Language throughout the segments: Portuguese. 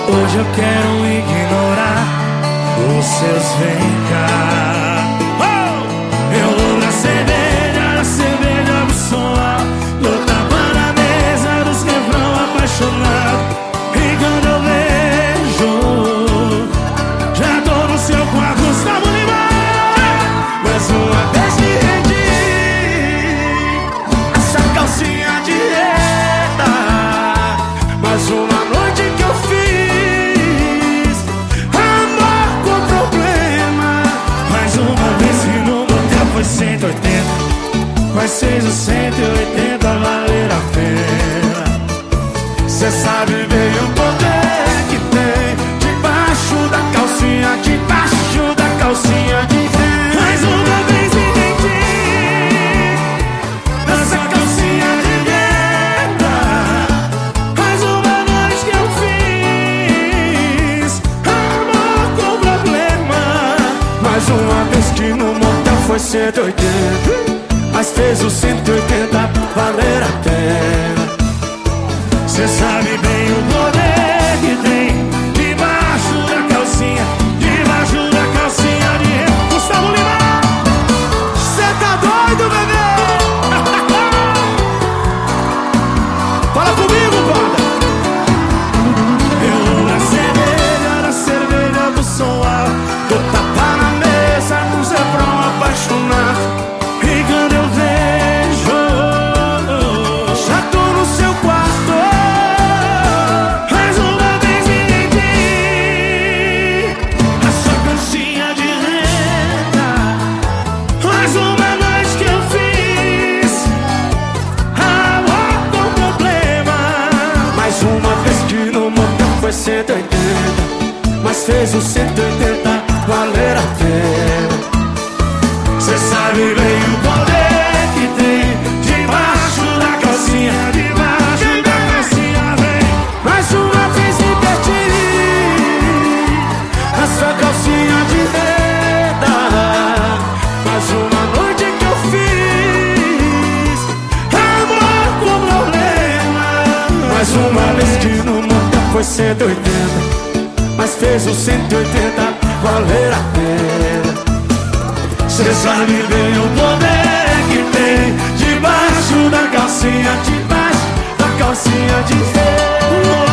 Hoje eu quero ignorar os seus vem cá. Eu vou na cerveja do som alto, no tapa na mesa dos refrão apaixonado. E quando eu vejo, já tô no seu quarto, Gustavo Lima. Mais uma vez me rendi, essa calcinha de reta. Mais uma noite que eu fiz amor com problema. Mais uma vez que no motel foi 180, mas seja 180 valer a pena. Cê sabe bem o poder que tem debaixo da calcinha, debaixo da calcinha de renda. Mais uma vez me entendi nessa calcinha de renda. Mais uma noite que eu fiz amor com problema. Mais uma vez que no motel foi 180, mas fez o 180 valer a pena. Cê sabe bem o poder que tem debaixo da calcinha, debaixo da calcinha de renda. Gustavo Lima, cê tá doido, bebê? Fala comigo, banda. Eu na cerveja do som alto, tô tapa na mesa, nos refrão apaixonado. E quando eu vejo, já tô no seu quarto. Mais uma vez me entendi a sua calcinha de renda. Mais uma noite que eu fiz amor com problema. Mais uma vez que no motel foi 180, mas fez o 180 valer a pena. Cê sabe bem o poder que tem debaixo da calcinha, debaixo da calcinha vem. Mais uma vez me perdi a sua calcinha de renda. Mais uma noite que eu fiz amor com problema. Mais uma vez que no motel foi 180, mas fez o 180 valer a pena. Cê sabe bem o poder que tem debaixo da calcinha, debaixo da calcinha de ferro.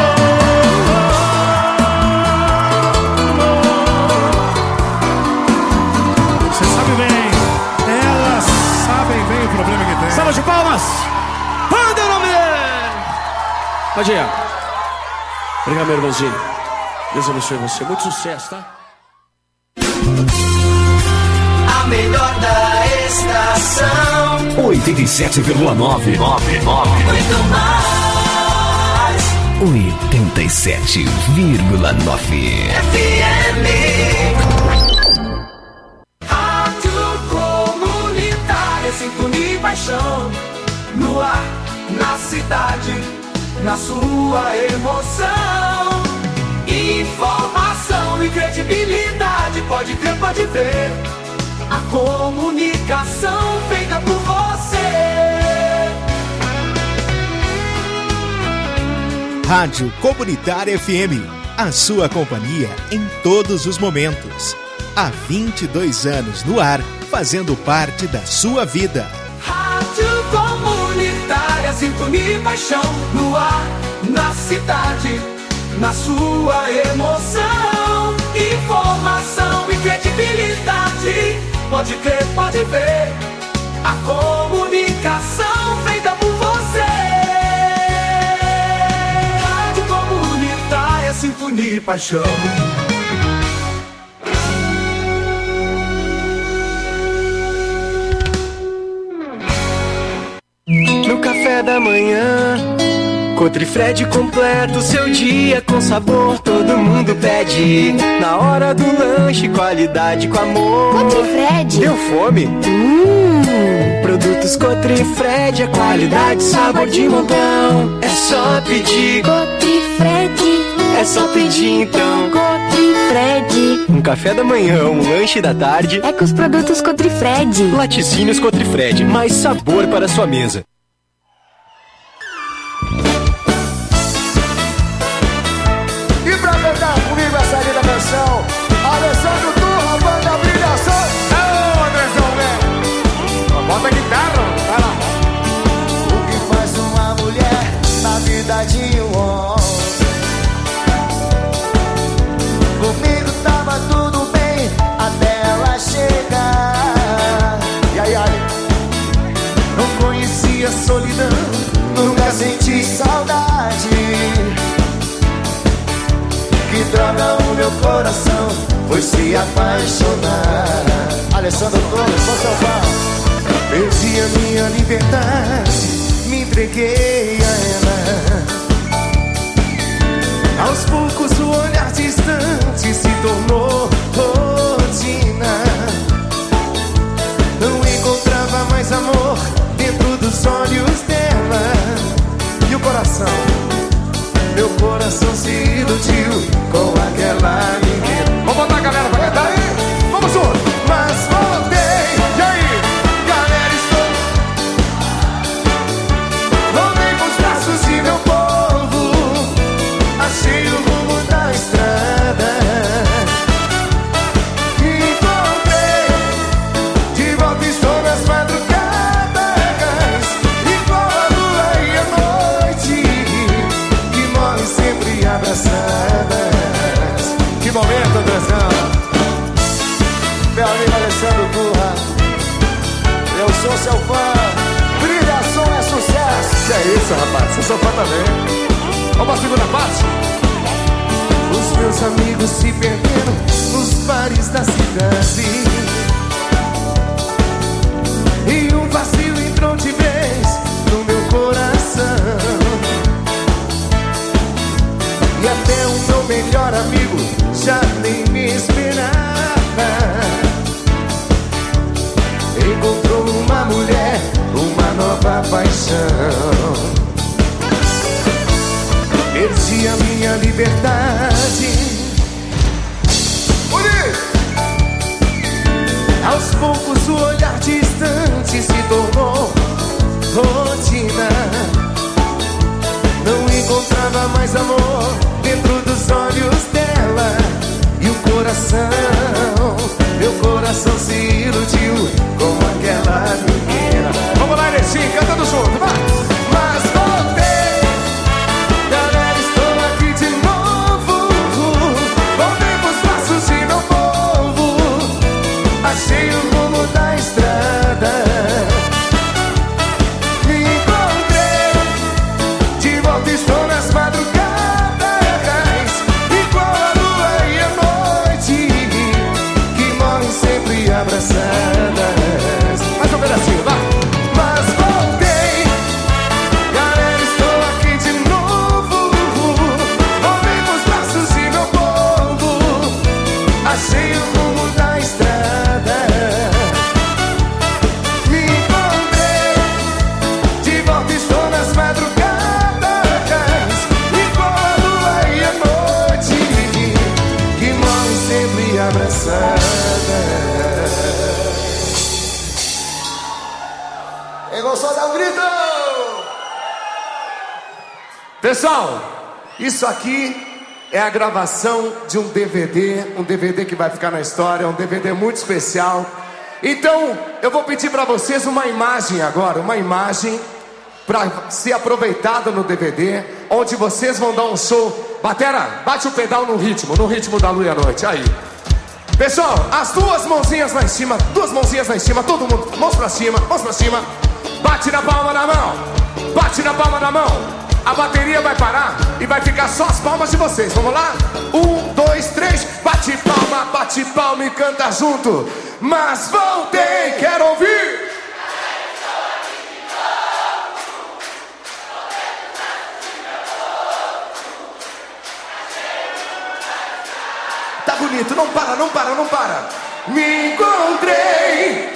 Cê sabe bem, elas sabem bem o problema que tem. Salva de palmas! Banda Nome! Pode ir. Obrigado, meu irmãozinho. Deus abençoe você. Muito sucesso, tá? A melhor da estação 87,9. Muito mais 87,9 FM. Rádio Comunitária, sintonia e paixão. No ar, na cidade, na sua emoção. Informação e credibilidade, pode crer, pode ver. A comunicação feita por você. Rádio Comunitária FM, a sua companhia em todos os momentos. Há 22 anos no ar, fazendo parte da sua vida. Rádio Comunitária, sintonia e paixão. No ar, na cidade, na sua emoção. Informação e credibilidade, pode crer, pode ver. A comunicação feita por você. Rádio Comunitária, sintonia e paixão. No café da manhã, Cotrifred completa o seu dia com sabor, todo mundo pede. Na hora do lanche, qualidade com amor. Cotrifred. Deu fome? Produtos Cotrifred, a qualidade, sabor de montão. É só pedir. Cotrifred. É só pedir então. Cotrifred. Um café da manhã, um lanche da tarde. É com os produtos Cotrifred. Laticínios Cotrifred, mais sabor para a sua mesa. E pra droga, o meu coração foi se apaixonar. Alessandro Torres, sou seu fã. Perdi a minha liberdade, me entreguei a ela. Aos poucos o olhar distante se tornou rotina. Não encontrava mais amor dentro dos olhos dela. E o coração, meu coração se iludiu com aquela menina. Vamos botar a galera pra cantar aí? Vamos junto! Mas voltei, e aí? Galera, estou... Voltei com os braços de meu povo. Achei o rumo da estrada. Me encontrei, de volta estou nas madrugadas, igual a lua e a noite, que morrem sempre abraçadas. Que momento, Andrezão! Meu amigo Alessandro Turra, eu sou seu fã. Brilhação é sucesso. Que é isso, rapaz? Você sou fã também. Vamos à segunda parte. Os meus amigos se perderam nos bares da cidade, e um vazio entrou de vez no meu coração. E até o meu melhor amigo já nem me esperava. Encontrou uma mulher, uma nova paixão. Perdi a minha liberdade. Aos poucos o olhar distante se tornou rotina. Não encontrava mais amor dentro dos olhos dela. E o coração, meu coração se iludiu com aquela menina. Vamos lá, Erecinho, cantando junto, vai! Mas voltei, galera, estou aqui de novo. Voltei pros braços de meu povo. Achei o rumo da estrada. Me encontrei, de volta estou nas madrugadas, igual a lua e a noite, que morrem sempre abraçadas. Mais um pedacinho, vai! Mas voltei, galera, estou aqui de novo. Voltei pros braços de meu povo. Achei o rumo da estrada. Me encontrei, de volta estou nas madrugadas, igual a lua e a noite, que morrem sempre abraçadas. Quem gostou, dá um grito! Pessoal, isso aqui é a gravação de um DVD que vai ficar na história, um DVD muito especial. Então, eu vou pedir pra vocês uma imagem agora, uma imagem pra ser aproveitada no DVD, onde vocês vão dar um show. Batera, bate o pedal no ritmo da lua e a noite, aí. Pessoal, as duas mãozinhas lá em cima, todo mundo, mãos pra cima. Bate na palma da mão, A bateria vai parar e vai ficar só as palmas de vocês. Vamos lá? 1, 2, 3, bate palma e canta junto. Mas voltei, quero ouvir. Tá bonito, não para. Me encontrei.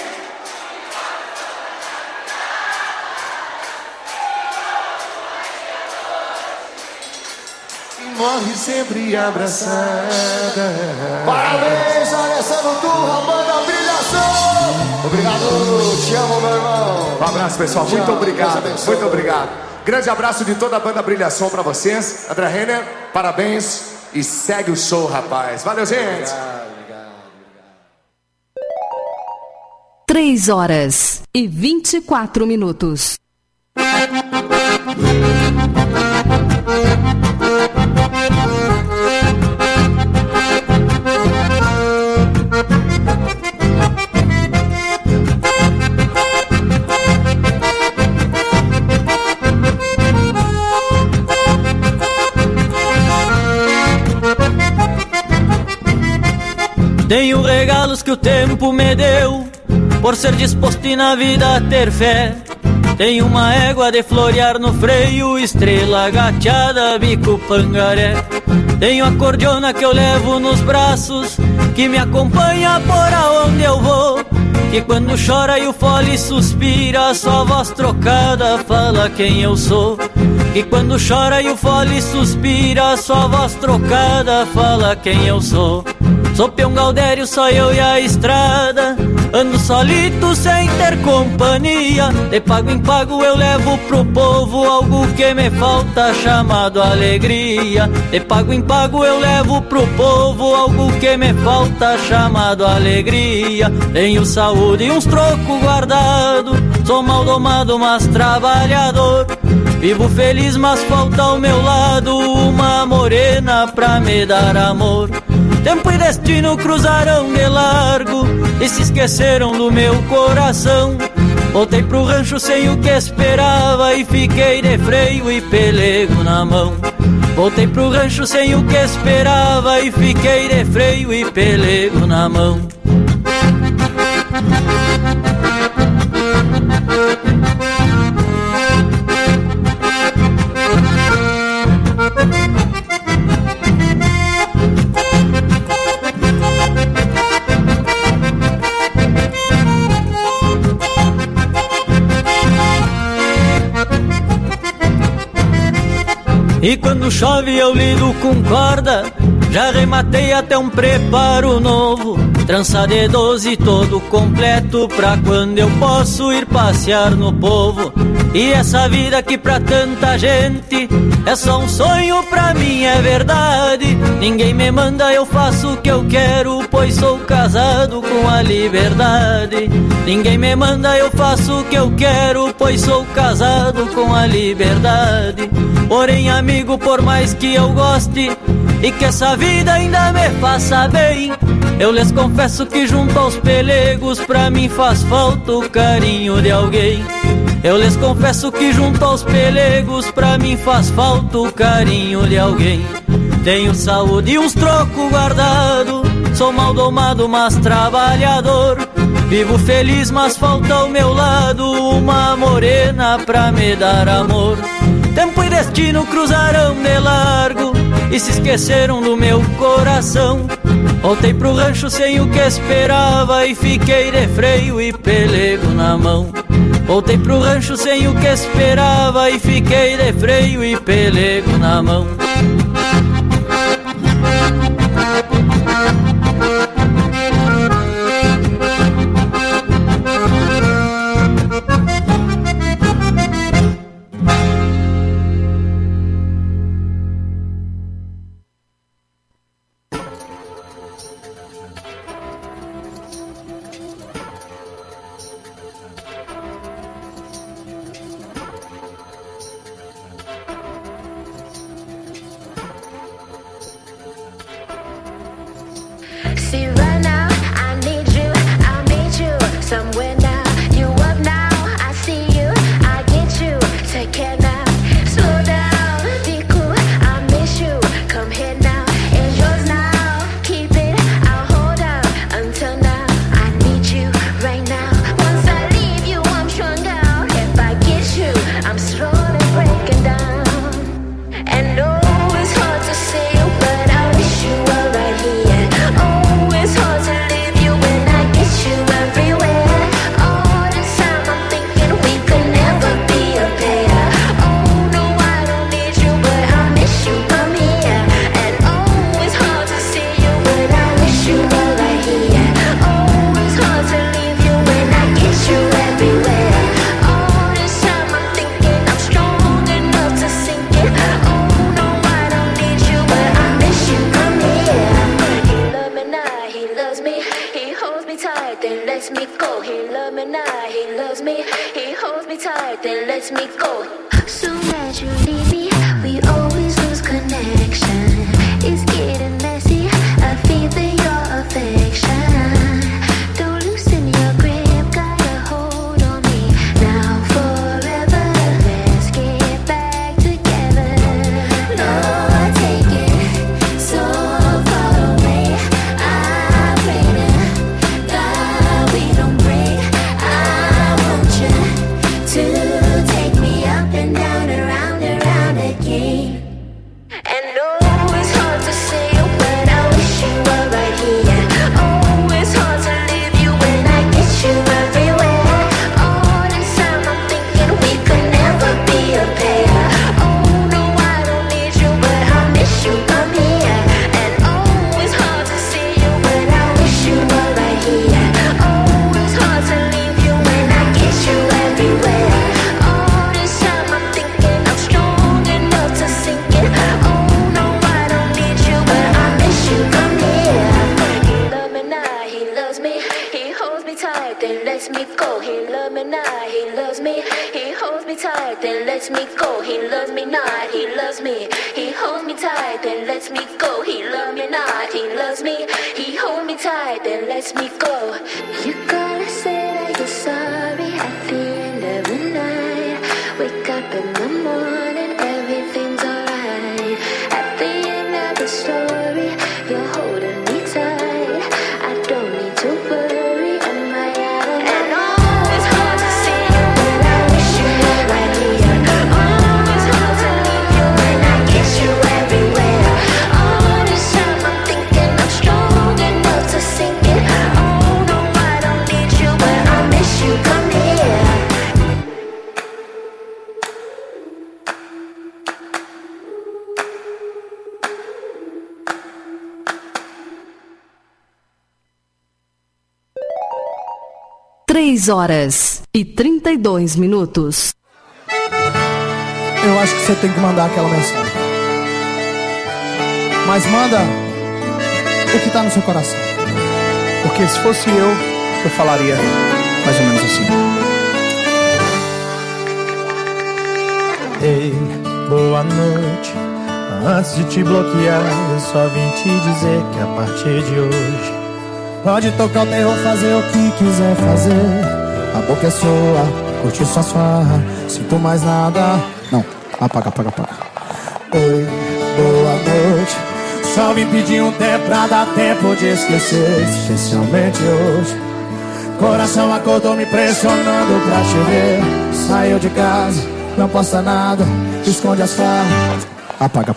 Morre sempre abraçada. Parabéns, Alessandro Turra, banda Brilhação. Obrigado, te amo, meu irmão. Um abraço, pessoal, muito obrigado. Grande abraço de toda a banda Brilhação pra vocês. André Renner, parabéns e segue o show, rapaz. Valeu, gente. Obrigado. 3h24. Tenho regalos que o tempo me deu, por ser disposto e na vida ter fé. Tenho uma égua de florear no freio, estrela gateada, bico pangaré. Tenho a cordiona que eu levo nos braços, que me acompanha por aonde eu vou. Que quando chora e o fole suspira, só voz trocada fala quem eu sou. Que quando chora e o fole suspira, só voz trocada fala quem eu sou. Sou peão gaudério, só eu e a estrada, ando solito sem ter companhia. De pago em pago eu levo pro povo algo que me falta, chamado alegria. De pago em pago eu levo pro povo algo que me falta, chamado alegria. Tenho saúde e uns trocos guardados, sou mal domado mas trabalhador. Vivo feliz mas falta ao meu lado uma morena pra me dar amor. Tempo e destino cruzaram de largo e se esqueceram do meu coração. Voltei pro rancho sem o que esperava e fiquei de freio e pelego na mão. Voltei pro rancho sem o que esperava e fiquei de freio e pelego na mão. E quando chove eu lido com corda, já rematei até um preparo novo. Trança de 12 todo completo, pra quando eu posso ir passear no povo. E essa vida que pra tanta gente é só um sonho, pra mim é verdade. Ninguém me manda, eu faço o que eu quero, pois sou casado com a liberdade. Ninguém me manda, eu faço o que eu quero, pois sou casado com a liberdade. Porém, amigo, por mais que eu goste e que essa vida ainda me faça bem, eu lhes confesso que junto aos pelegos pra mim faz falta o carinho de alguém. Eu lhes confesso que junto aos pelegos pra mim faz falta o carinho de alguém. Tenho saúde e uns trocos guardados, sou mal domado mas trabalhador. Vivo feliz mas falta ao meu lado uma morena pra me dar amor. Tempo e destino cruzaram de largo e se esqueceram do meu coração. Voltei pro rancho sem o que esperava e fiquei de freio e pelego na mão. Voltei pro rancho sem o que esperava e fiquei de freio e pelego na mão. See right now, I need you, I meet you somewhere now. You up now, I see you, I get you. Take care now, slow down, be cool, I miss you. Come here now, it's yours now. Keep it, I'll hold on until now. I need you right now. Once I leave you, I'm strung out. If I get you, I'm slowly breaking down. And oh, it's hard to say, but I wish you were right here. Oh, it's hard to leave you when I get you everywhere. All this time I'm thinking we could never be a pair. Oh no, I don't need you, but I miss you, come here. And oh, it's hard to see you, but I wish you were right here. Oh, it's hard to leave you when I get you everywhere. All this time I'm thinking I'm strong enough to sink it. Oh no, I don't need you, but I miss you, come here. He love me now, he loves me. He holds me tight, then lets me go. He love me now, he loves me. He holds me tight, then lets me go. Soon as you leave me, we always lose connection. It's getting messy, I feel for your affection. Don't loosen your grip, got a hold on me. Now forever, let's get back together. No, I take it so far away. I pray lets me go. He loves me not, he loves me. He holds me tight, then lets me go. He loves me not, he loves me. He holds me tight, then lets me go. You gotta say that you're sorry at the end of the night. Wake up in the morning, everything's alright. At the end of the story, you're holding me tight. I don't need to worry, am I out of my mind? It's hard to see you when I wish you were right here. Oh, it's hard to leave you when I get you everywhere. All this time I'm thinking I'm strong enough to sink it. Oh no, I don't need you, but I miss you. Come here. Três horas e 32 minutos. Eu acho que você tem que mandar aquela mensagem. Mas manda o que tá no seu coração. Porque se fosse eu falaria mais ou menos assim. Ei, boa noite. Antes de te bloquear, eu só vim te dizer que a partir de hoje pode tocar o terror, fazer o que quiser fazer. A boca é sua, curte suas farras. Sinto mais nada. Não, apaga. Oi, boa noite. Só vim pedir um tempo pra dar tempo de esquecer. Especialmente hoje. Coração acordou me pressionando pra te ver. Saiu de casa, não posta nada. Esconde as farras. Apaga.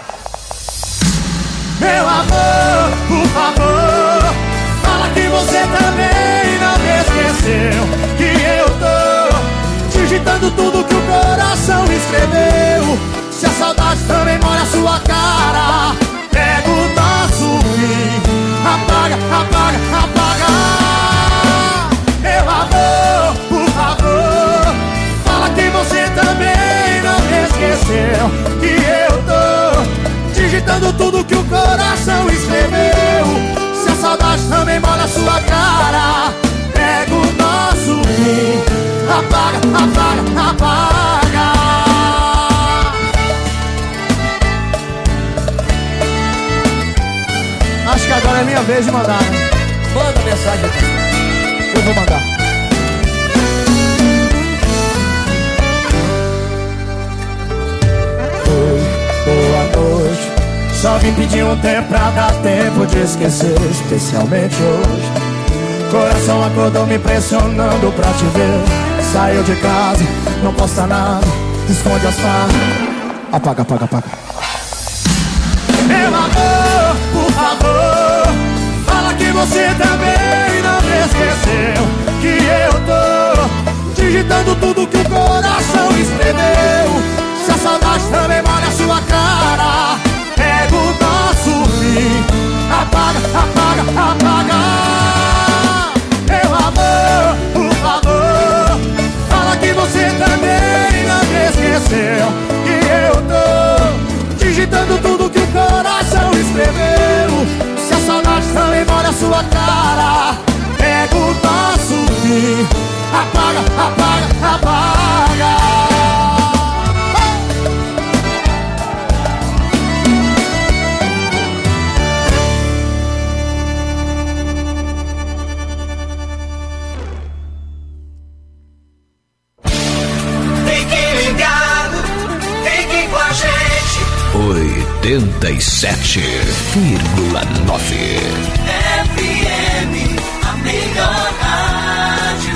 Meu amor, por favor, fala que você também não me esqueceu. Que eu tô digitando tudo que o coração escreveu. Se a saudade também molha a sua cara, pega o nosso fim. Apaga. Meu amor, por favor, fala que você também não me esqueceu. Que eu tô digitando tudo que o coração escreveu. Se a saudade também molha a sua cara, pega o nosso fim. Apaga. Acho que agora é minha vez de mandar, né? Manda mensagem aqui. Eu vou mandar. Oi, boa noite. Só vim pedir um tempo pra dar tempo de esquecer. Especialmente hoje. Coração acordou me pressionando pra te ver. Saiu de casa, não posta nada. Esconde as farras. Apaga. Meu amor, por favor, fala que você também não me esqueceu. Que eu tô digitando tudo que o coração escreveu. Se a saudade também molha a sua cara, pega o nosso fim. Apaga. Meu amor, por favor, fala que você também não me esqueceu. Que eu tô digitando tudo que o coração escreveu. Se a saudade também molha a sua cara, pega o nosso fim. Apaga. Ligado, fique com a gente. 87,9 FM, a melhor rádio.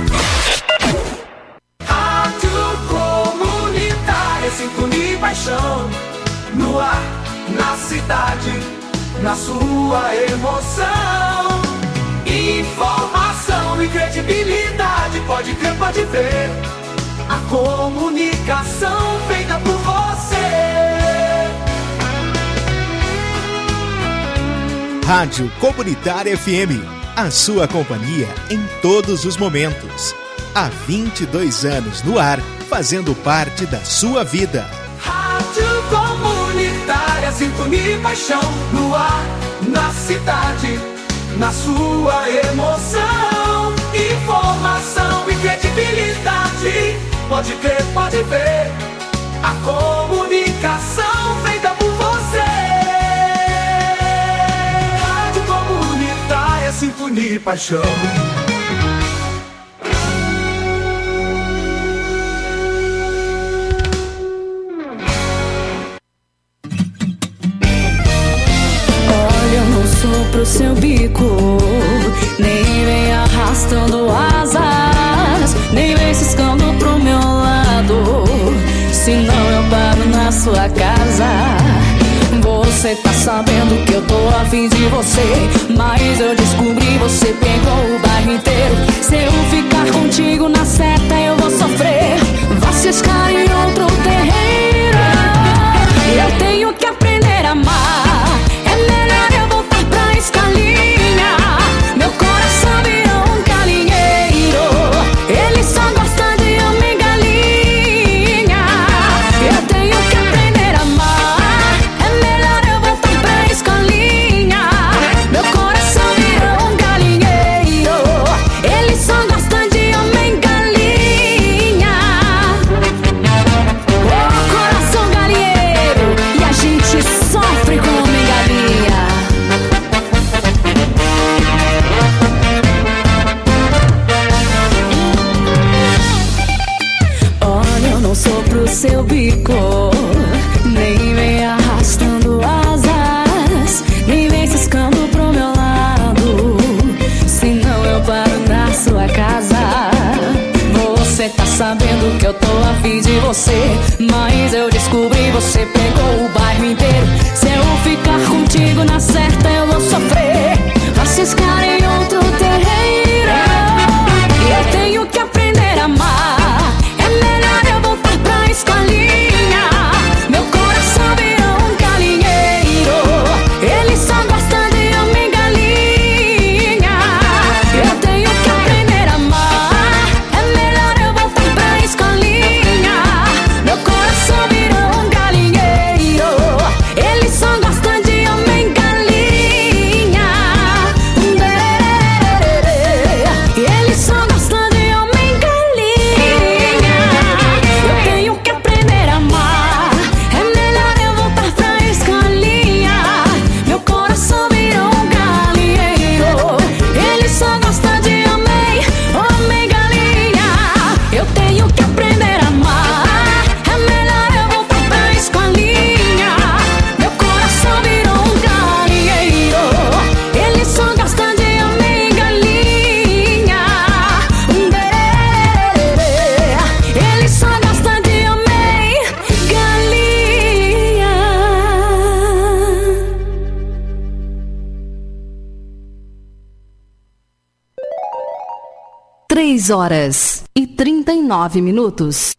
Rádio comunitária, sintonia e paixão. No ar, na cidade, na sua emoção. Informação e credibilidade, pode crer, pode ver. A comunicação feita por você. Rádio Comunitária FM, a sua companhia em todos os momentos. Há 22 anos no ar, fazendo parte da sua vida. Rádio Comunitária, sintonia e paixão. No ar, na cidade, na sua emoção. Informação e credibilidade, pode crer, pode ver. A comunicação feita por você. Rádio Comunitária, sintonia e paixão. Pro seu bico, nem vem arrastando asas, nem vem ciscando pro meu lado, senão eu paro na sua casa. Você tá sabendo que eu tô afim de você, mas eu descobri, você pegou o bairro inteiro. Se eu ficar contigo na seta eu vou sofrer, vai ciscar em outro terreiro. Eu tenho que aprender a amar, é melhor eu voltar pra escalinha. Meu coração virou um galinheiro, ele só gosta de homem galinha. Eu tenho que aprender a amar, é melhor eu voltar pra escalinha. Meu coração virou um galinheiro, ele só gosta de homem galinha. Oh, coração galinheiro, e a gente sofre com homem galinha. Olha, eu não sou pro seu bico, nem vem arrastando asas, nem vem ciscando pro meu lado, senão eu paro na sua casa. Você tá sabendo que eu tô afim de você, mas eu descobri, você pegou o bairro inteiro. Se eu ficar contigo na certa eu vou sofrer, vai ciscar em outro terreiro. E eu tenho que aprender a amar, é melhor eu voltar pra escolinha. Meu coração virou um galinheiro, ele só gosta de homem galinha. Eu tenho que aprender a amar, é melhor eu voltar pra escolinha. Meu coração virou um galinheiro, ele só gosta de homem galinha. Ele só gosta de homem galinha. Eu tenho que aprender a amar, é melhor eu voltar pra escolinha. Meu coração virou um galinheiro, ele só gosta de homem galinha. Eu tenho que aprender a amar, é melhor eu voltar pra escolinha. Meu coração virou um galinheiro, ele só gosta de homem galinha. Ele só gosta de homem galinha. 3h39.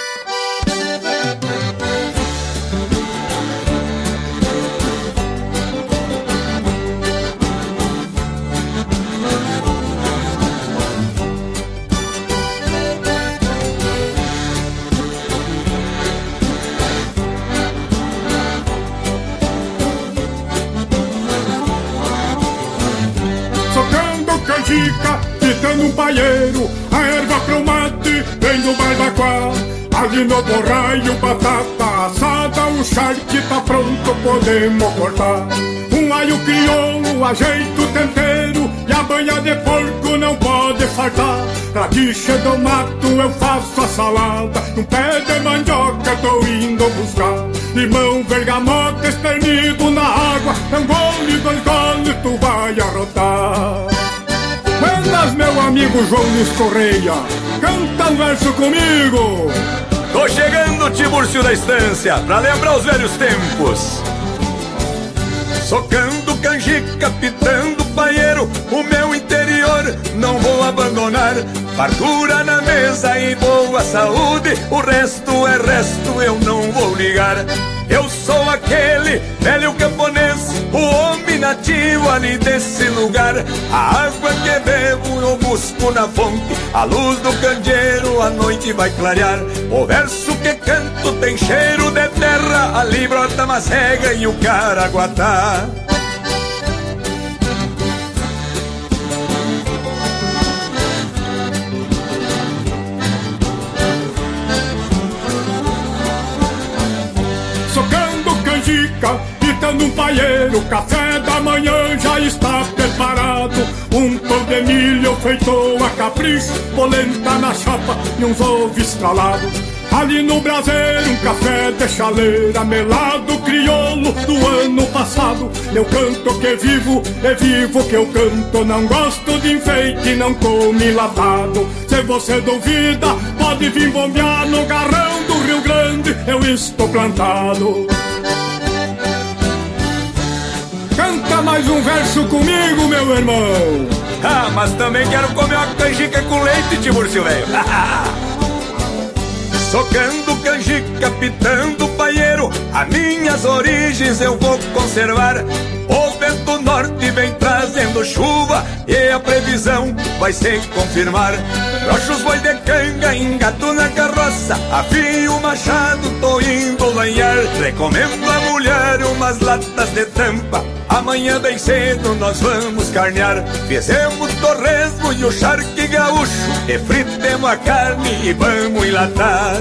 Socando canjica, pitando um paieiro, a erva pro mate vem do barbacoa. Ali no borraio, batata assada, o charque tá pronto, podemos cortar. Um alho crioulo, ajeito o tempero, e a banha de porco não pode faltar. Pra quiche do mato eu faço a salada, um pé de mandioca tô indo buscar. Limão, bergamota, esternido na água, um gole, dois goles, tu vai arrotar. Buenas, meu amigo João Luiz Correia, canta um verso comigo. Tô chegando, Tiburcio da Estância, pra lembrar os velhos tempos. Socando canjica, pitando paieiro, o meu interior não vou abandonar. Fartura na mesa e boa saúde, o resto é resto, eu não vou ligar. Eu sou aquele velho camponês, o homem nativo ali desse lugar. A água que bebo eu busco na fonte, a luz do candeeiro a noite vai clarear. O verso que canto tem cheiro de terra, ali brota macega e o caraguatá. canjica, pitando um paieiro. O café da manhã já está preparado. Um pão de milho feito a capricho, polenta na chapa e uns ovos estralados. Ali no braseiro um café de chaleira, melado crioulo do ano passado. Eu canto que vivo, é vivo que eu canto. Não gosto de enfeite, não como enlatado. Se você duvida, pode vir bombear no garrão do Rio Grande, eu estou plantado. Canta mais um verso comigo, meu irmão. Ah, mas também quero comer uma canjica com leite, Tiburcio, velho. Socando canjica, pitando paieiro, as minhas origens eu vou conservar. O vento norte vem trazendo chuva e a previsão vai se confirmar. Broxo os boi de canga, engato na carroça, afio o machado, tô indo lanhar. Recomendo a mulher umas latas de tampa, amanhã bem cedo nós vamos carnear. Fizemos torresmo e o charque gaúcho, e fritemos a carne e vamos enlatar.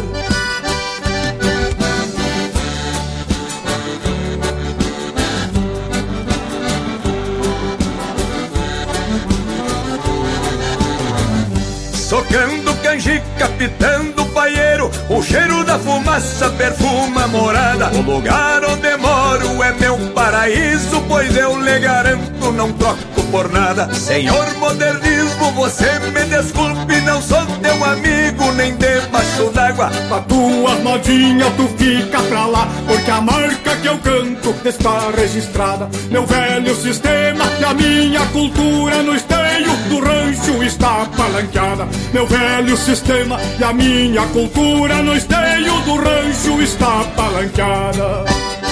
Socando canjica, pitando paieiro, o cheiro da fumaça perfuma a morada. O lugar onde moro é meu paraíso, pois eu lhe garanto, não troco por nada. Senhor modernismo, você me desculpe, não sou teu amigo nem debaixo d'água. Com as tuas modinhas tu fica pra lá, porque a marca que eu canto está registrada. Meu velho sistema e a minha cultura no esteio do rancho está palanqueada. Meu velho sistema e a minha cultura no esteio do rancho está palanqueada.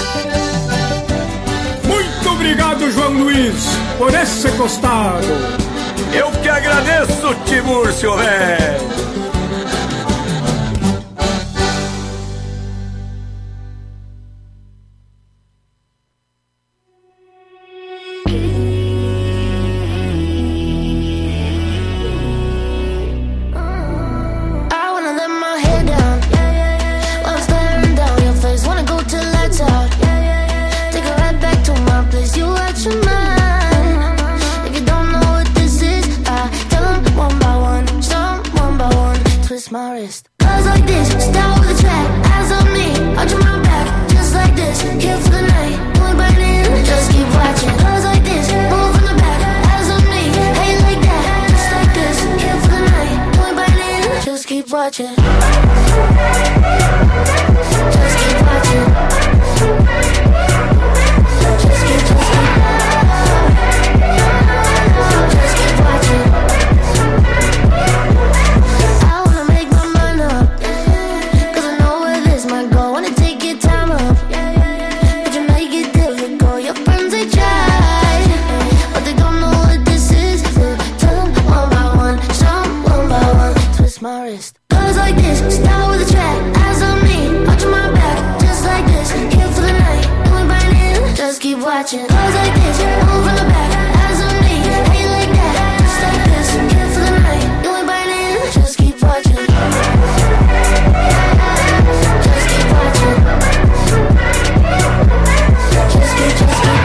Muito obrigado, João Luiz, por esse costado. Eu que agradeço, Tiburcio, velho. My wrist. Cause like this, start with a track, eyes on me, arch my back, just like this, here for the night, doing burning, just keep watching. Cause like this, move from the back, eyes on me, hey like that, just like this, here for the night, doing burning, just keep watching. Just keep watching. Just keep watching. My wrist. Cause like this, start with a track, eyes on me, arch my back, just like this, here for the night, doing burning, just keep watching. Cause like this, move from the back, eyes on me, hey like that, just like this, here for the night, doing burning, just keep watching. Just keep watching. Just keep watching.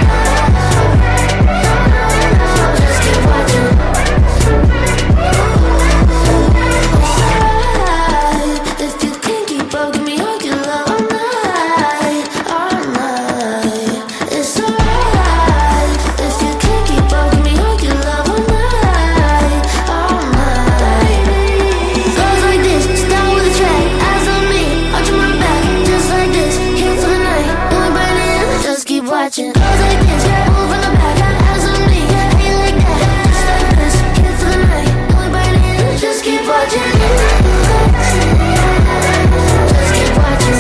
Watching. Cause like this, move from the back, eyes on me, hey like that, just like this, here for the night, doing burning, just keep watching. Just keep watching.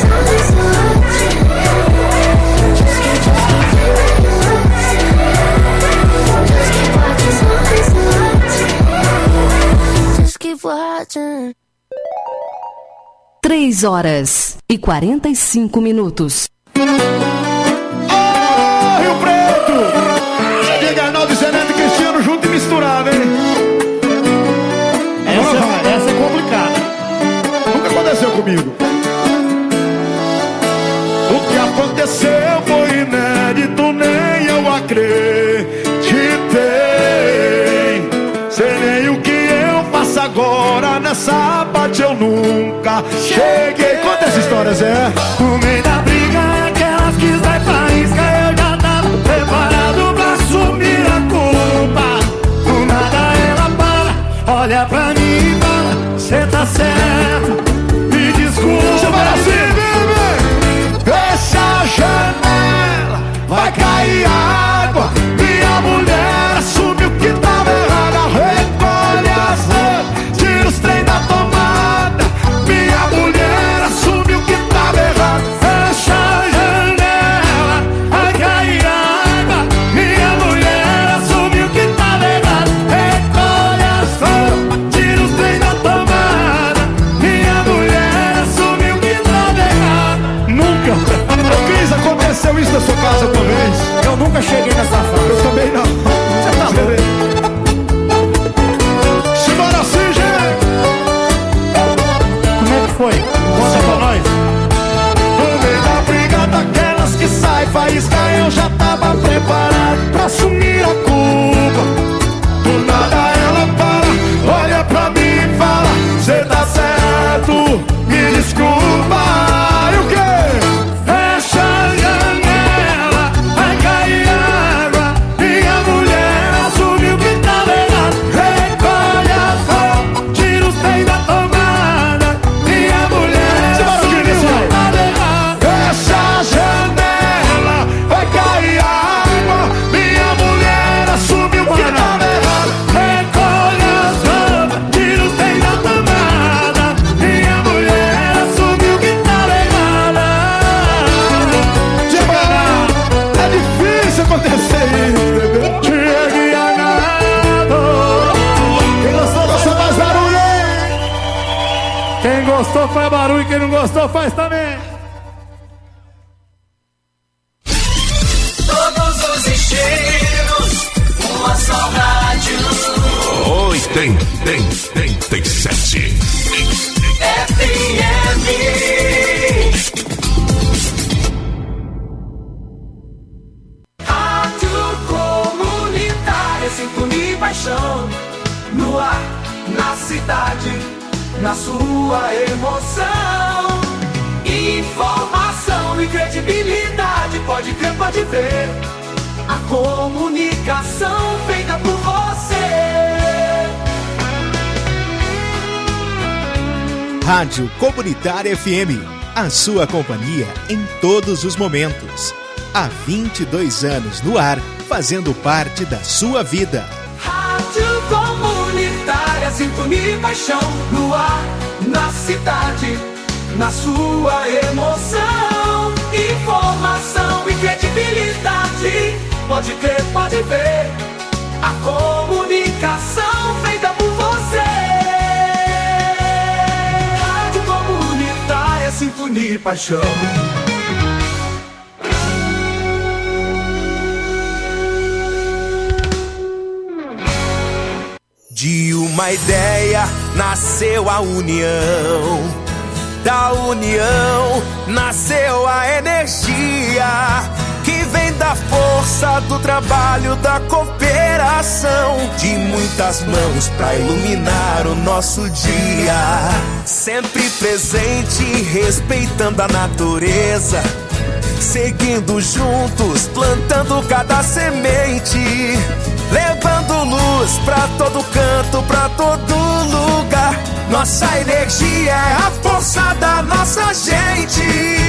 Just keep watching. Just keep watching. 3 horas e 45 minutos. Junto e misturado, hein? Essa é complicada. Nunca aconteceu comigo. O que aconteceu foi acreditei. Sei nem o que eu faço agora, nessa parte eu nunca cheguei. Conta essa história, Zé. No meio da briga, aquelas que sai faísca, eu já tava preparado pra assumir a culpa. Do nada ela para, olha pra mim e fala: cê tá certo, me desculpa. Fecha a janela, vai cair água. Minha mulher assumiu que tava errada. Recolhe as roupas, tira os trem da tomada. Minha mulher assumiu que tava errada. Fecha a janela, vai cair água. Minha mulher assumiu que tava errada. Recolhe as roupas, tira os trem da tomada. Minha mulher assumiu que tava errada. Nunca. Ô Cris, aconteceu isso na sua casa uma vez? Eu nunca cheguei nessa fase. Eu também não. Você tá louco? Simbora assim, gente! Como é que foi? Conta pra nós. No meio da briga daquelas que sai faísca, eu já tava preparado pra assumir a culpa. Do nada ela para, olha pra mim e fala: cê tá certo, me desculpa. E o quê? Fecha a janela, vai cair água. Minha mulher assumiu que tava errado. Recolhe as roupas, tira os trem da tomada. Minha mulher assumiu que tava errado. Fecha a janela, vai cair água. Minha mulher assumiu que tava errado. Recolhe as roupas, tira os trem da tomada. Minha mulher assumiu que tava errada. É difícil acontecer isso, bebê. Chegue a nada. Quem gostou, gostou, faz barulho. Quem gostou faz barulho, quem não gostou faz também. Todos os estilos, uma só rádio. 87. FM. Rádio Comunitária, sintonia e paixão. No ar, na cidade, na sua emoção. Informação e credibilidade, pode crer, pode ver. A comunicação feita por você. Rádio Comunitária FM, a sua companhia em todos os momentos. Há 22 anos no ar, fazendo parte da sua vida. Rádio Comunitária, sintonia e paixão. No ar, na cidade, na sua emoção. Informação e credibilidade, pode crer, pode ver. A comunicação feita por você. Rádio Comunitária, sintonia e paixão. De uma ideia nasceu a união, da união nasceu a energia, que vem da força do trabalho, da cooperação, de muitas mãos pra iluminar o nosso dia. Sempre presente, respeitando a natureza, seguindo juntos, plantando cada semente, levando luz pra todo canto, pra todo lugar. Nossa energia é a força da nossa gente.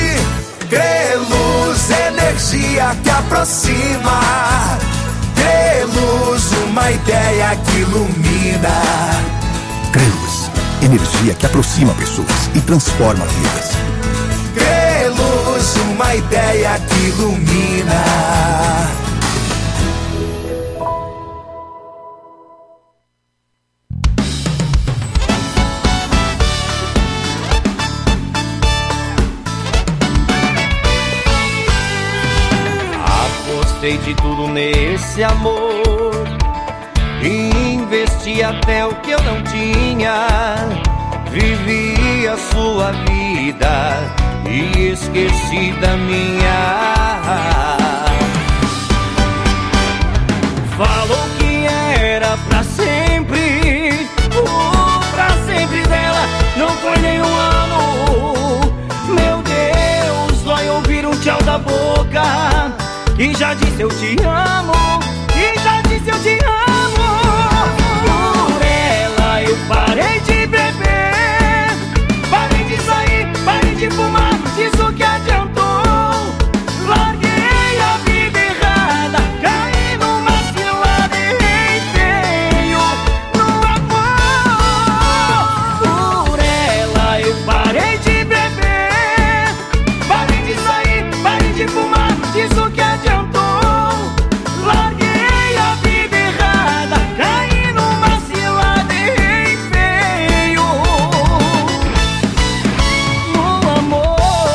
Greluz, energia que aproxima. Greluz, uma ideia que ilumina. Greluz, energia que aproxima pessoas e transforma vidas. Greluz, uma ideia que ilumina. Apostei de tudo nesse amor, investi até o que eu não tinha, vivi a sua vida e esqueci da minha. e já disse eu te amo, e já disse eu te amo. Por ela eu parei de beber, parei de sair, parei de fumar, isso que adiantou. Larguei a vida errada, caí numa cilada, errei feio no amor. Por ela eu parei de beber, parei de sair, parei de fumar, isso que adiantou. Larguei a vida errada, caí numa cilada, errei feio no amor.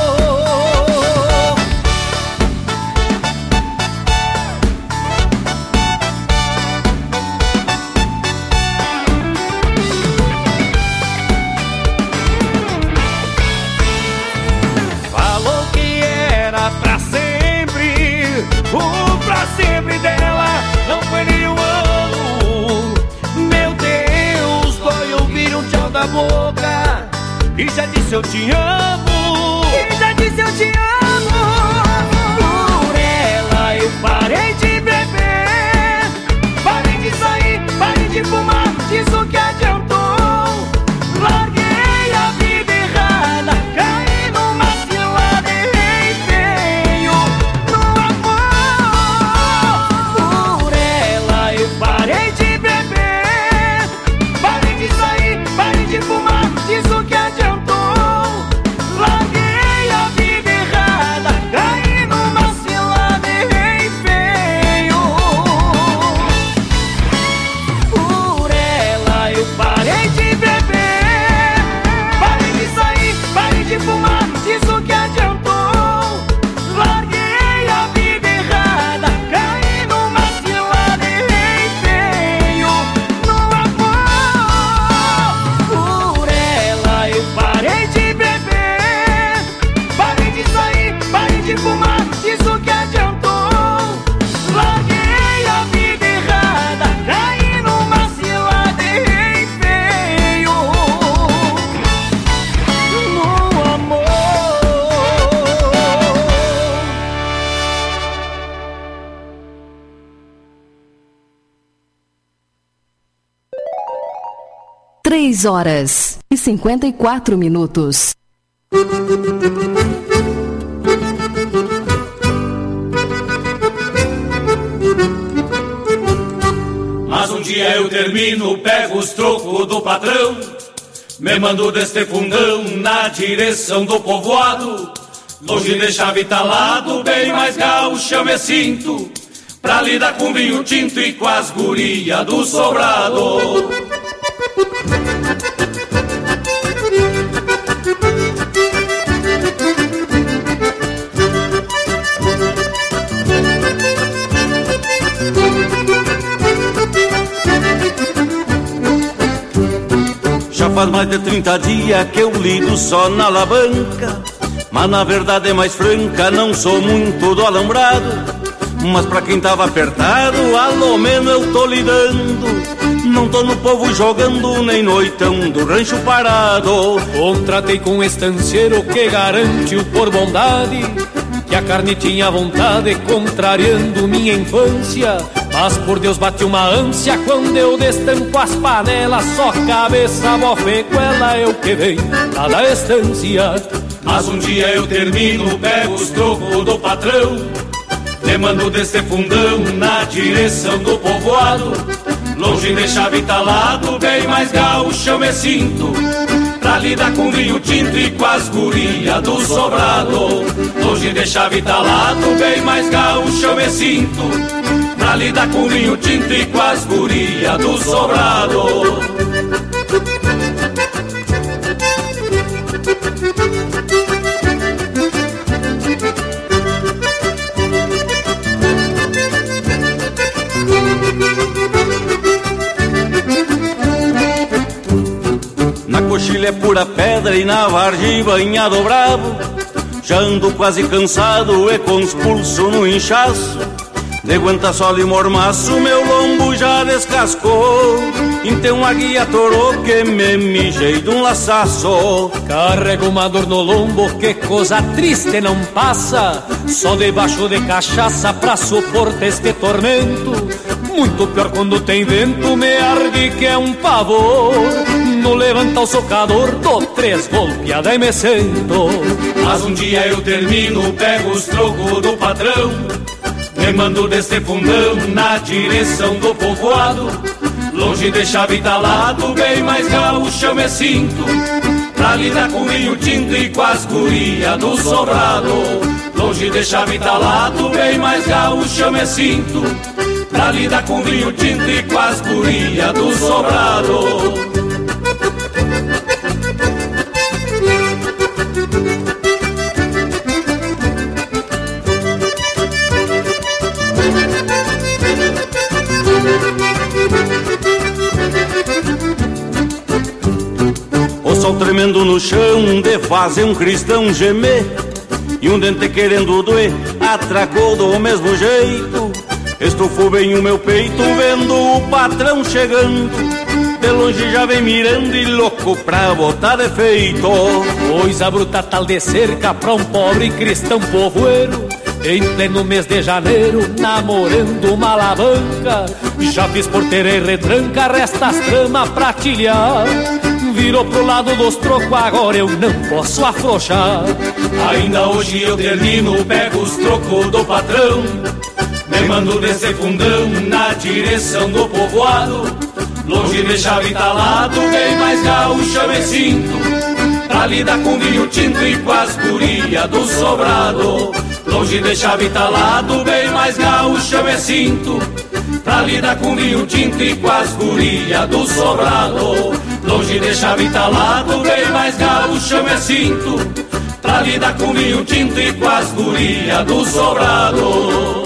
Falou que era pra sempre, o pra sempre dela não foi nem um ano. Meu Deus, dói ouvir um tchau da boca, e já disse eu te amo, e já disse eu te amo. Por ela eu parei de beber, parei de sair, parei de fumar, isso que adiantou. Larguei a vida errada, caí numa cilada, errei feio no amor. Por ela eu parei de beber, parei de sair, parei de fumar, isso que adiantou. Larguei a vida errada, caí numa cilada, errei feio. Por ela eu parei de beber, parei de sair, parei de fumar, isso que adiantou. Larguei a vida errada, caí numa cilada, errei feio no amor. Por ela eu parei de beber, parei de sair, parei de fumar, isso que adiantou. Larguei a vida errada, caí numa cilada, errei feio no amor. 3h54. Mas um dia eu termino, pego os trocos do patrão, me mando deste fundão na direção do povoado. Longe de chave talado, bem mais gaúcho eu me sinto, pra lidar com vinho tinto e com as gurias do sobrado. Já faz mais de 30 dias que eu lido só na alavanca, mas na verdade é mais franca, não sou muito do alambrado. Mas pra quem tava apertado, alô menos eu tô lidando. Não tô no povo jogando, nem noitão do rancho parado. Contratei com um estanceiro que garante o por bondade, que a carne tinha vontade, contrariando minha infância. Mas por Deus bate uma ânsia quando eu destampo as panelas, só cabeça, bofeguela é o que vem lá da estância. Mas um dia eu termino, pego os trocos do patrão, me mando deste fundão na direção do povoado. Longe de chave talado, bem mais gaúcho eu me sinto, pra lidar com vinho tinto e com as gurias do sobrado. Longe de chave talado, bem mais gaúcho eu me sinto, pra lidar com vinho tinto e com as gurias do sobrado. Na coxilha é pura pedra e na vargem banhado bravo, já ando quase cansado e com os pulsos no inchaço. De guenta-sol e mormaço meu lombo já descascou. Então a guia torou que me mijei de um laçaço. Carrego uma dor no lombo, que coisa triste não passa. Só debaixo de cachaça pra suportar este tormento. Muito pior quando tem vento, me arde que é um pavor. No levantar o socador, dou 3 golpeadas e me sento. Mas um dia eu termino, pego os trocos do patrão, me mando desse fundão na direção do povoado. Longe de chave talado, bem mais gaúcho eu me sinto, pra lidar com vinho tinto e com as gurias do sobrado. Longe de chave talado, bem mais gaúcho eu me sinto, pra lidar com vinho tinto e com as gurias do sobrado. O sol tremendo no chão de fazer um cristão gemer, e um dente querendo doer atracou do mesmo jeito. Estufou bem o meu peito vendo o patrão chegando, de longe já vem mirando e louco pra botar defeito. Coisa bruta tal de cerca pra um pobre cristão povoeiro, em pleno mês de janeiro, namorando uma alavanca. Já fiz porteira e retranca, resta as tramas pra tilhar. Virou pro lado dos trocos, agora eu não posso afrouxar. Ainda hoje eu termino, pego os trocos do patrão, me mando desse fundão na direção do povoado. Longe de chave talado, bem mais gaúcho eu me sinto, pra lidar com vinho tinto e com as gurias do sobrado. Longe de chave talado, bem mais gaúcho eu me sinto, pra lidar com vinho tinto e com as gurias do sobrado. Longe de chave talado, bem mais gaúcho eu me sinto, pra lidar com vinho tinto e com as gurias do sobrado.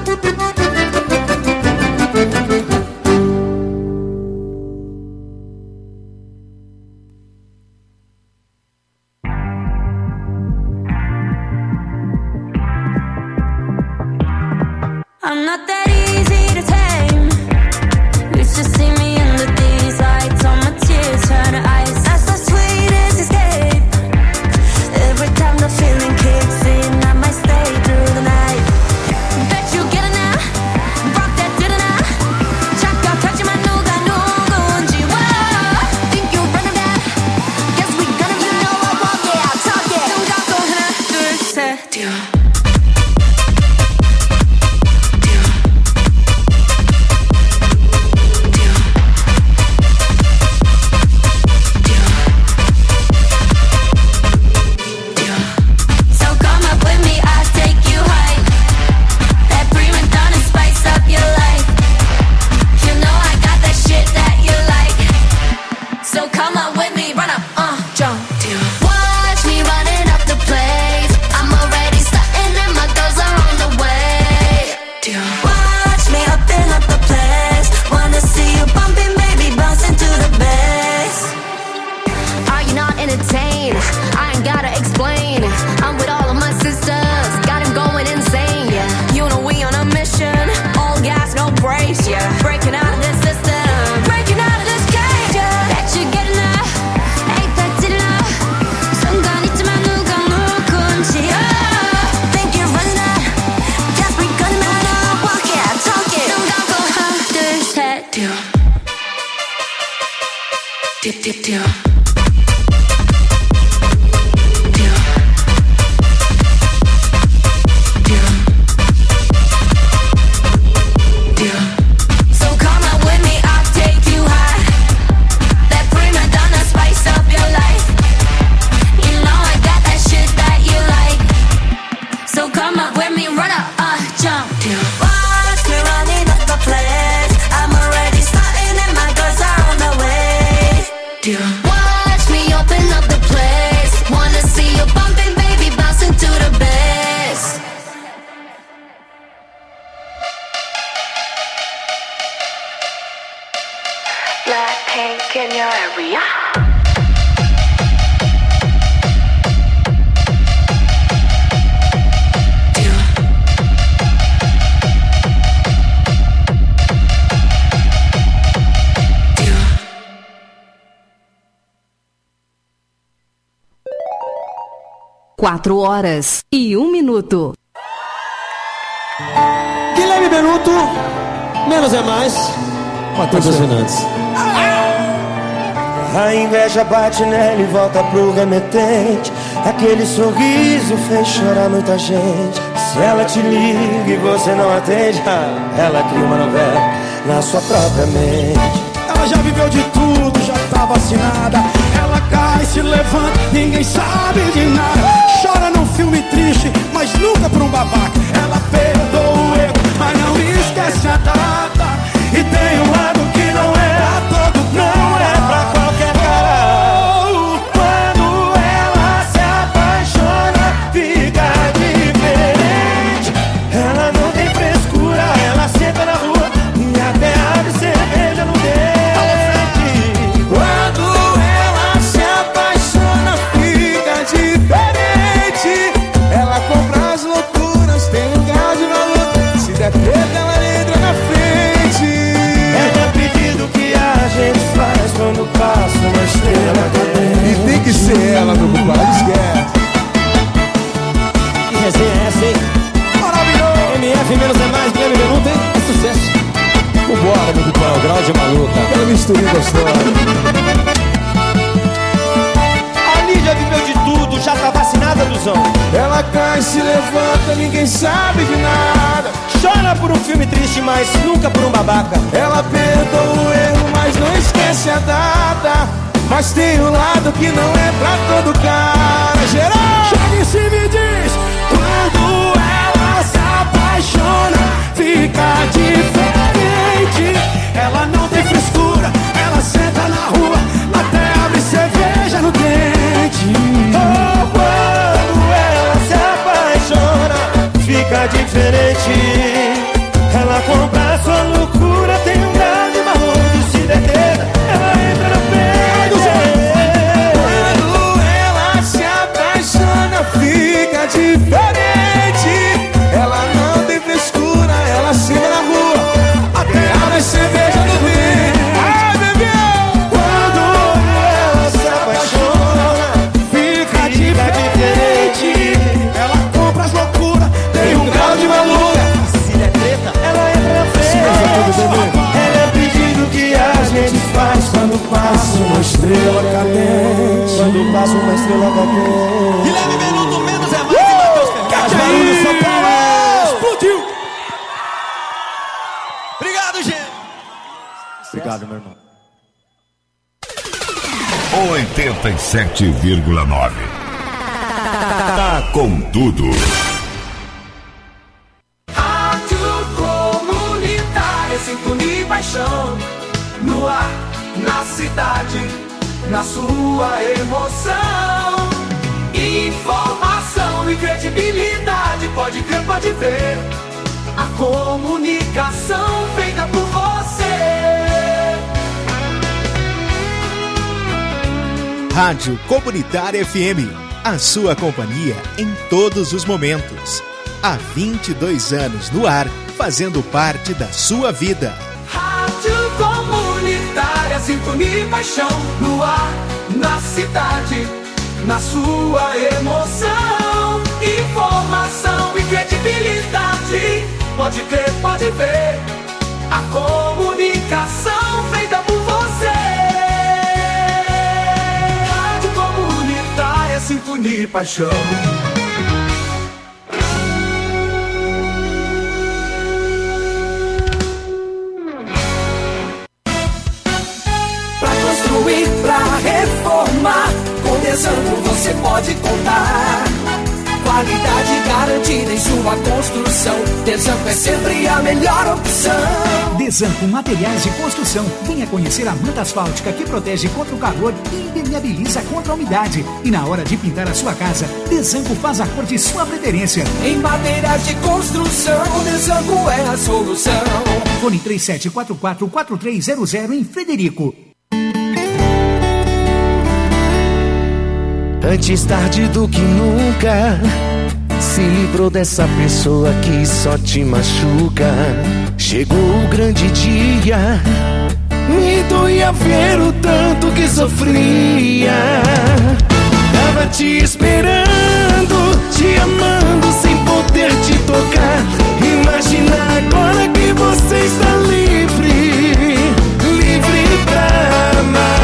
I'm not that easy to tame. You should see me in the these lights, all my tears turn to ice. That's the sweetest escape. Every time the feeling kicks in, I might stay through the night. Bet you get it now, rock that did it now. 잠깐 타지만 누가 누군지. Whoa, think you running that? Guess we gonna be know I walk it, I'll talk it. 눈 감고 하나 둘 셋. Blackpink in your area. 4h01. Guilherme Benuto, menos é mais. Matheus Fernandes. A inveja bate nela e volta pro remetente. Aquele sorriso fez chorar muita gente. Se ela te liga e você não atende, ela cria uma novela na sua própria mente. Ela já viveu de tudo, já tá vacinada. Ela cai, se levanta, ninguém sabe de nada. Chora num filme triste, mas nunca por um babaca. Ela perdoa o erro, mas não esquece a data. E tem um lado que não é a todo, não é pra qualquer cara. Quando ela se apaixona, fica diferente. Ela não tem frescura, ela senta na rua e até abre cerveja no dente. Quando ela se apaixona, fica diferente. Ela compra as loucuras, tem lugar de valor. Se der treta, ela entra na frente. É o pedido que a gente faz quando passa uma estrela cadente. E tem que ser ela, meu compadre, esquece. Que resenha é essa, hein? Maravilhoso! MF menos é mais, Guilherme Benuto, hein? É sucesso. Vambora, meu compadre, o grau de maluca. Aquela misturinha gostosa. A Lídia viveu de tudo, já tá vacinada, Luzão. Ela cai, se levanta, ninguém sabe de nada. Chora por um filme triste, mas nunca por um babaca. Ela perdoa o erro, mas não esquece a data. Mas tem um lado que não é pra todo cara. Geral, chega em cima e diz: quando ela se apaixona, fica diferente. Ela não tem frescura, ela senta na rua, até abre cerveja no dente. Oh, quando ela se apaixona, fica diferente. Ela compra a sua loucura, tem um grau de valor. Se der treta, ela entra na frente. Quando ela se apaixona, fica diferente. Ela não tem frescura, ela senta na rua, até abre cerveja no dente. Ai, bebê! Quando ela se apaixona, fica diferente. Ela compra as loucuras, tem um grau de valor. Se der treta, ela entra na frente. Ela é o pedido que a gente faz quando passa uma estrela cadente. Quando passa uma estrela cadente. Guilherme Benuto, menos é mais, e Matheus Fernandes. São Paulo explodiu! Obrigado, gente. Obrigado, meu irmão. 87,9. Tá com tudo. Rádio Comunitária, sintonia e paixão. No ar, na cidade, na sua emoção. Informação e credibilidade, pode crer, pode ver. A comunicação feita por você. Rádio Comunitária FM, a sua companhia em todos os momentos. Há 22 anos no ar, fazendo parte da sua vida. Rádio Comunitária, sintonia e paixão. No ar, na cidade, na sua emoção. Informação e credibilidade, pode crer, pode ver. A comunicação feita por você. Rádio Comunitária, sintonia e paixão. Pra reformar, com Desanco você pode contar. Qualidade garantida em sua construção. Desanco é sempre a melhor opção. Desanco Materiais de Construção. Venha conhecer a manta asfáltica que protege contra o calor e impermeabiliza contra a umidade. E na hora de pintar a sua casa, Desanco faz a cor de sua preferência. Em materiais de construção, Desanco é a solução. Fone 3744-4300 em Frederico. Antes tarde do que nunca, se livrou dessa pessoa que só te machuca. Chegou o grande dia, me doía ver o tanto que sofria. Tava te esperando, te amando sem poder te tocar. Imagina agora que você está livre, livre pra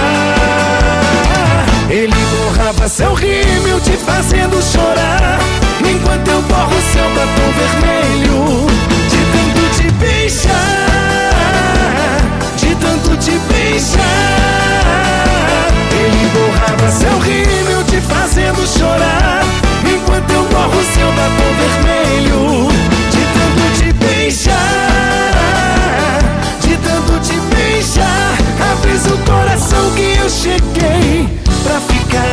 amar. Ele borrava seu rímel te fazendo chorar, enquanto eu borro seu batom vermelho. De tanto te beijar, de tanto te beijar. Ele borrava seu rímel te fazendo chorar, enquanto eu borro seu batom vermelho. De tanto te beijar, de tanto te beijar. Avisa o coração que eu cheguei pra ficar.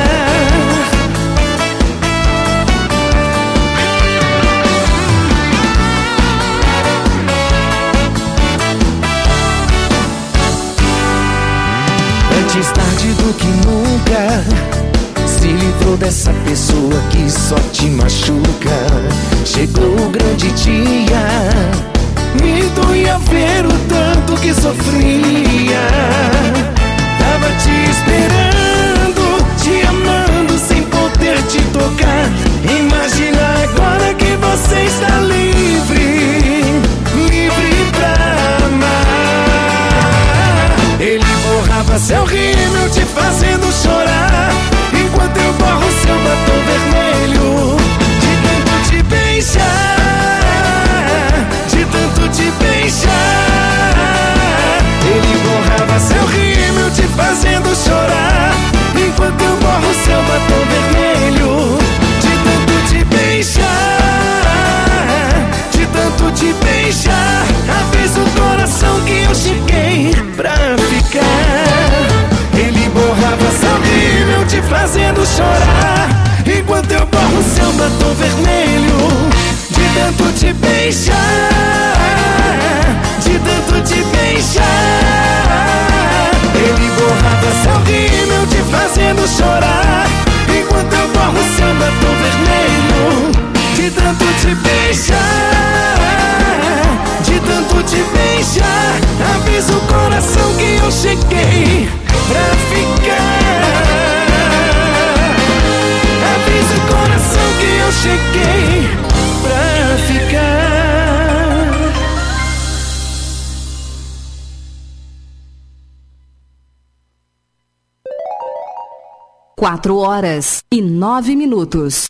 Antes tarde do que nunca, se livrou dessa pessoa que só te machuca. Chegou o grande dia, me doía ver o tanto que sofria. Tava te esperando, te amando sem poder te tocar. Imagina agora que você está livre, livre pra amar. Ele borrava seu rímel te fazendo chorar, enquanto eu borro seu batom vermelho. De tanto te beijar, de tanto te beijar. Ele borrava seu rímel te fazendo chorar, enquanto eu borro seu batom vermelho. De tanto te beijar, de tanto te beijar. Avisa o coração que eu cheguei pra ficar. Ele borrava seu rímel te fazendo chorar, enquanto eu borro seu batom vermelho. De tanto te beijar, de tanto te beijar. Ele borrava seu rímel te fazendo chorar, enquanto eu borro seu batom vermelho. De tanto te beijar, de tanto te beijar. Avisa o coração que eu cheguei pra ficar. Avisa o coração que eu cheguei pra ficar. Quatro horas e 9 minutos.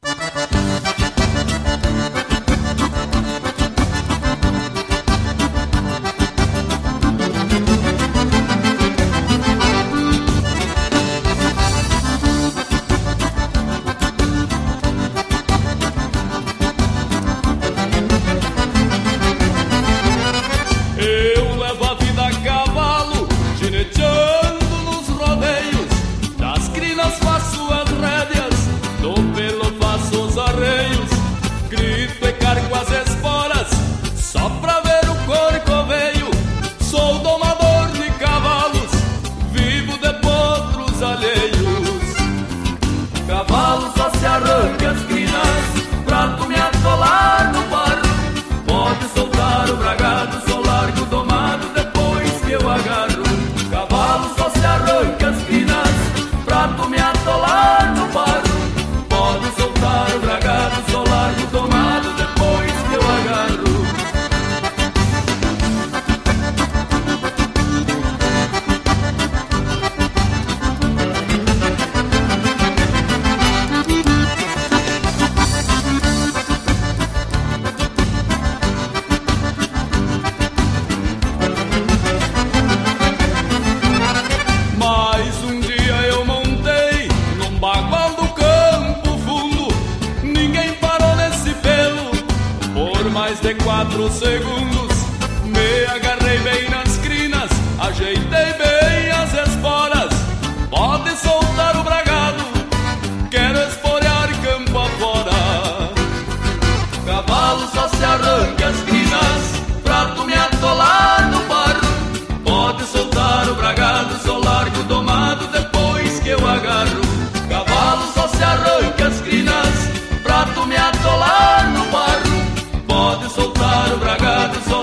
Eu levo a vida a cavalo, gineteando nos rodeios. Das crinas faço as rédeas, do pelo faço os arreios. Grito e cargo as esporas, só pra ver o corcoveio. Sou domador de cavalos, vivo de potros alheios. Cavalo só se arranca as crinas, pra tu me atolar no barro. Pode soltar o bragado, sou largo domado depois que eu agarro. Cavalo só se arranca as crinas, pra tu me atolar no barro. Pode soltar o bragado, sou largo domado depois que eu agarro. Mais um dia eu montei num bagual do Campo Fundo. Ninguém parou nesse pelo por mais de 4 segundos. Me agarrei bem nas crinas, ajeitei bem as esporas. Pode soltar o bragado, quero esporear campo afora. Cavalo só se arranca as crinas, pra tu me atolar no barro. Pode soltar o bragado, sou largo domado depois que eu agarro. Cavalo só se arranca as crinas, pra tu me atolar no barro. Pode soltar o bragado, sou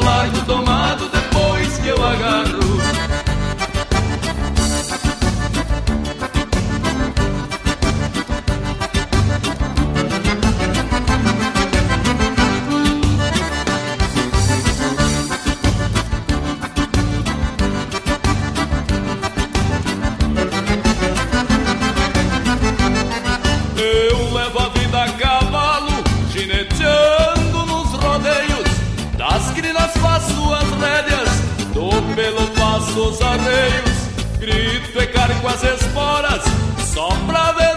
dos arreios, grito e cargo as esporas, só pra ver